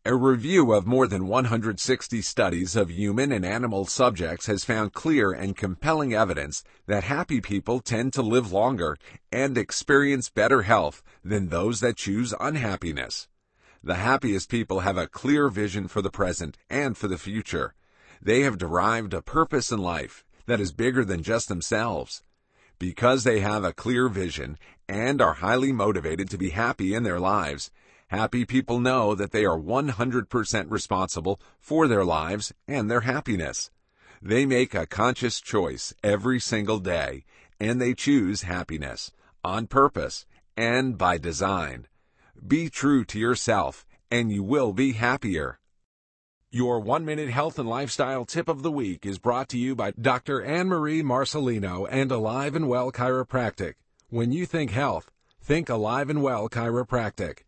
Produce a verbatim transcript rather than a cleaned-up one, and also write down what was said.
A review of more than one hundred sixty studies of human and animal subjects has found clear and compelling evidence that happy people tend to live longer and experience better health than those that choose unhappiness. The happiest people have a clear vision for the present and for the future. They have derived a purpose in life that is bigger than just themselves. Because they have a clear vision and are highly motivated to be happy in their lives, happy people know that they are one hundred percent responsible for their lives and their happiness. They make a conscious choice every single day, and they choose happiness on purpose and by design. Be true to yourself, and you will be happier. Your one-minute health and lifestyle tip of the week is brought to you by Doctor Anne-Marie Marcelino and Alive and Well Chiropractic. When you think health, think Alive and Well Chiropractic.